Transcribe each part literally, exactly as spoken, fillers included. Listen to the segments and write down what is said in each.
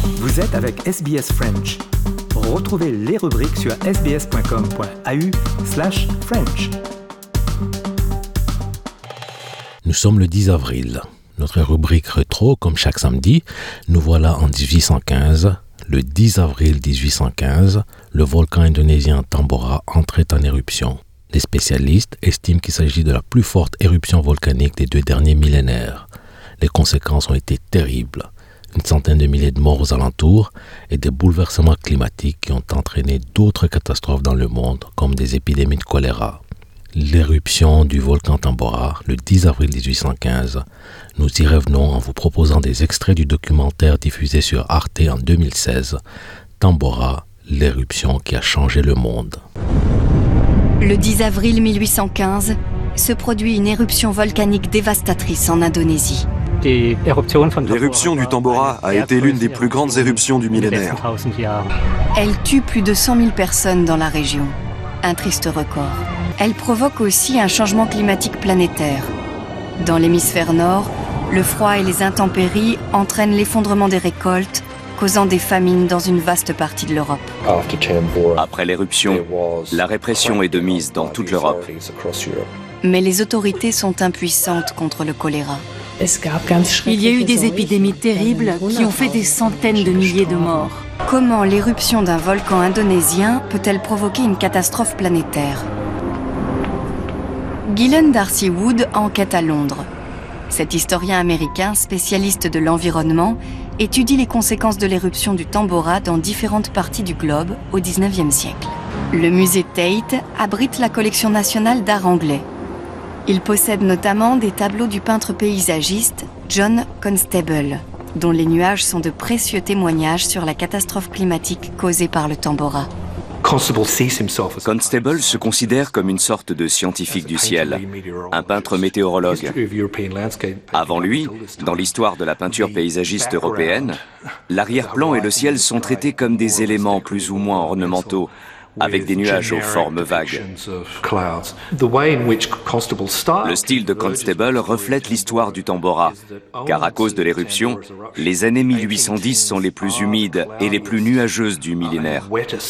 Vous êtes avec S B S French. Retrouvez les rubriques sur sbs.com.au slash French. Nous sommes le dix avril. Notre rubrique rétro, comme chaque samedi, nous voilà en dix-huit cent quinze. Le dix avril dix-huit cent quinze, le volcan indonésien Tambora entrait en éruption. Les spécialistes estiment qu'il s'agit de la plus forte éruption volcanique des deux derniers millénaires. Les conséquences ont été terribles. Une centaine de milliers de morts aux alentours et des bouleversements climatiques qui ont entraîné d'autres catastrophes dans le monde, comme des épidémies de choléra. L'éruption du volcan Tambora, le dix avril dix-huit cent quinze, nous y revenons en vous proposant des extraits du documentaire diffusé sur Arte en deux mille seize, Tambora, l'éruption qui a changé le monde. Le dix avril mille huit cent quinze, se produit une éruption volcanique dévastatrice en Indonésie. L'éruption du Tambora a été l'une des plus grandes éruptions du millénaire. Elle tue plus de cent mille personnes dans la région. Un triste record. Elle provoque aussi un changement climatique planétaire. Dans l'hémisphère nord, le froid et les intempéries entraînent l'effondrement des récoltes, causant des famines dans une vaste partie de l'Europe. Après l'éruption, la répression est de mise dans toute l'Europe. Mais les autorités sont impuissantes contre le choléra. Il y a eu des épidémies terribles qui ont fait des centaines de milliers de morts. Comment l'éruption d'un volcan indonésien peut-elle provoquer une catastrophe planétaire ? Gillen Darcy Wood enquête à Londres. Cet historien américain, spécialiste de l'environnement, étudie les conséquences de l'éruption du Tambora dans différentes parties du globe au dix-neuvième siècle. Le musée Tate abrite la collection nationale d'art anglais. Il possède notamment des tableaux du peintre paysagiste John Constable, dont les nuages sont de précieux témoignages sur la catastrophe climatique causée par le Tambora. Constable se considère comme une sorte de scientifique du ciel, un peintre météorologue. Avant lui, dans l'histoire de la peinture paysagiste européenne, l'arrière-plan et le ciel sont traités comme des éléments plus ou moins ornementaux, avec des nuages aux formes vagues. Le style de Constable reflète l'histoire du Tambora, car à cause de l'éruption, les années mille huit cent dix sont les plus humides et les plus nuageuses du millénaire.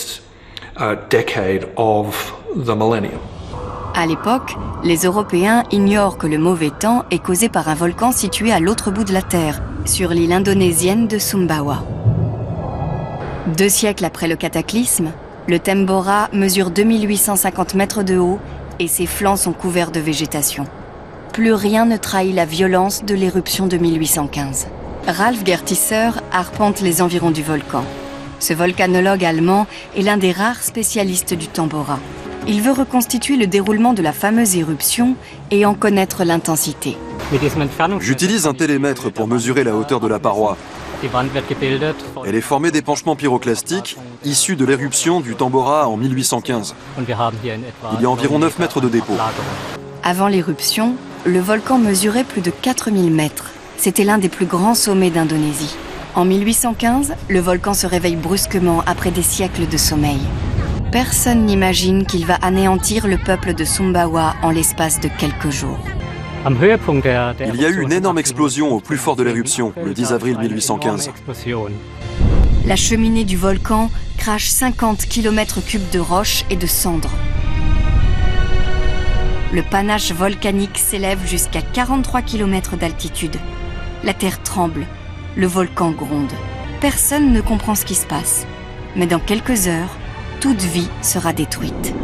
À l'époque, les Européens ignorent que le mauvais temps est causé par un volcan situé à l'autre bout de la Terre, sur l'île indonésienne de Sumbawa. Deux siècles après le cataclysme, le Tambora mesure deux mille huit cent cinquante mètres de haut et ses flancs sont couverts de végétation. Plus rien ne trahit la violence de l'éruption de mille huit cent quinze. Ralf Gertisser arpente les environs du volcan. Ce volcanologue allemand est l'un des rares spécialistes du Tambora. Il veut reconstituer le déroulement de la fameuse éruption et en connaître l'intensité. J'utilise un télémètre pour mesurer la hauteur de la paroi. Elle est formée d'épanchements pyroclastiques issus de l'éruption du Tambora en mille huit cent quinze. Il y a environ neuf mètres de dépôt. Avant l'éruption, le volcan mesurait plus de quatre mille mètres. C'était l'un des plus grands sommets d'Indonésie. En mille huit cent quinze, le volcan se réveille brusquement après des siècles de sommeil. Personne n'imagine qu'il va anéantir le peuple de Sumbawa en l'espace de quelques jours. Il y a eu une énorme explosion au plus fort de l'éruption, le dix avril mille huit cent quinze. La cheminée du volcan crache cinquante kilomètres cubes de roches et de cendres. Le panache volcanique s'élève jusqu'à quarante-trois kilomètres d'altitude. La terre tremble, le volcan gronde. Personne ne comprend ce qui se passe. Mais dans quelques heures, toute vie sera détruite.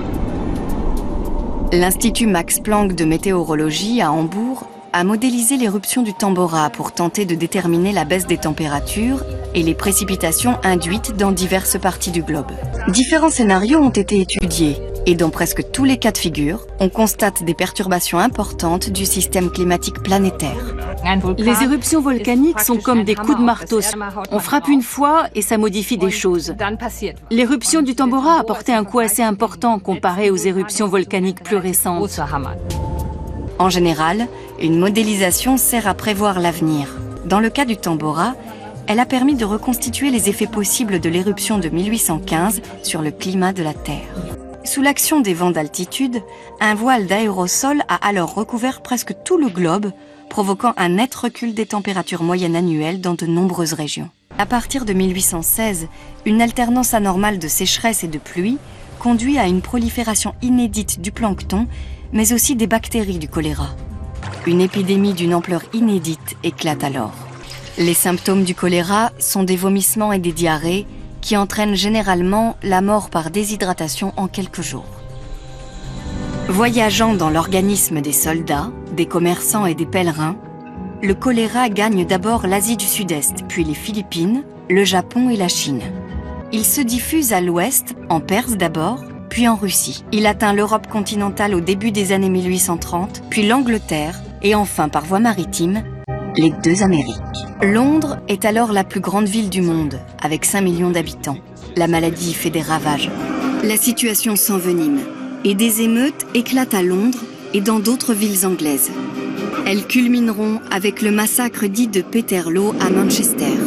L'Institut Max Planck de météorologie à Hambourg a modélisé l'éruption du Tambora pour tenter de déterminer la baisse des températures et les précipitations induites dans diverses parties du globe. Différents scénarios ont été étudiés et dans presque tous les cas de figure, on constate des perturbations importantes du système climatique planétaire. Les éruptions volcaniques sont comme des coups de marteau. On frappe une fois et ça modifie des choses. L'éruption du Tambora a porté un coup assez important comparé aux éruptions volcaniques plus récentes. En général, une modélisation sert à prévoir l'avenir. Dans le cas du Tambora, elle a permis de reconstituer les effets possibles de l'éruption de mille huit cent quinze sur le climat de la Terre. Sous l'action des vents d'altitude, un voile d'aérosol a alors recouvert presque tout le globe, provoquant un net recul des températures moyennes annuelles dans de nombreuses régions. À partir de mille huit cent seize, une alternance anormale de sécheresse et de pluie conduit à une prolifération inédite du plancton, mais aussi des bactéries du choléra. Une épidémie d'une ampleur inédite éclate alors. Les symptômes du choléra sont des vomissements et des diarrhées qui entraînent généralement la mort par déshydratation en quelques jours. Voyageant dans l'organisme des soldats, des commerçants et des pèlerins, le choléra gagne d'abord l'Asie du Sud-Est, puis les Philippines, le Japon et la Chine. Il se diffuse à l'ouest, en Perse d'abord, puis en Russie. Il atteint l'Europe continentale au début des années mille huit cent trente, puis l'Angleterre, et enfin par voie maritime, les deux Amériques. Londres est alors la plus grande ville du monde, avec cinq millions d'habitants. La maladie fait des ravages. La situation s'envenime, et des émeutes éclatent à Londres et dans d'autres villes anglaises. Elles culmineront avec le massacre dit de Peterloo à Manchester.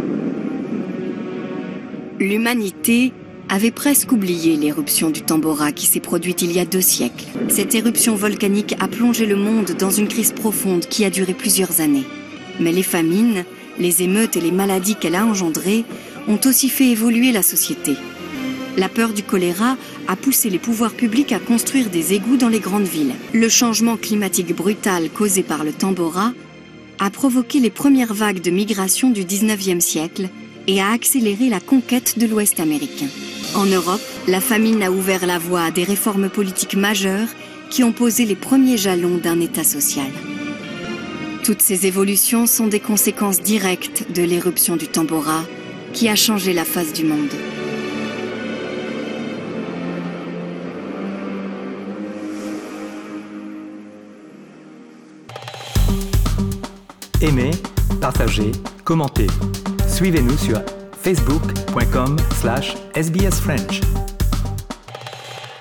L'humanité avait presque oublié l'éruption du Tambora qui s'est produite il y a deux siècles. Cette éruption volcanique a plongé le monde dans une crise profonde qui a duré plusieurs années. Mais les famines, les émeutes et les maladies qu'elle a engendrées ont aussi fait évoluer la société. La peur du choléra a poussé les pouvoirs publics à construire des égouts dans les grandes villes. Le changement climatique brutal causé par le Tambora a provoqué les premières vagues de migration du dix-neuvième siècle et a accéléré la conquête de l'Ouest américain. En Europe, la famine a ouvert la voie à des réformes politiques majeures qui ont posé les premiers jalons d'un État social. Toutes ces évolutions sont des conséquences directes de l'éruption du Tambora qui a changé la face du monde. Aimez, partagez, commentez. Suivez-nous sur facebook point com slash S B S French.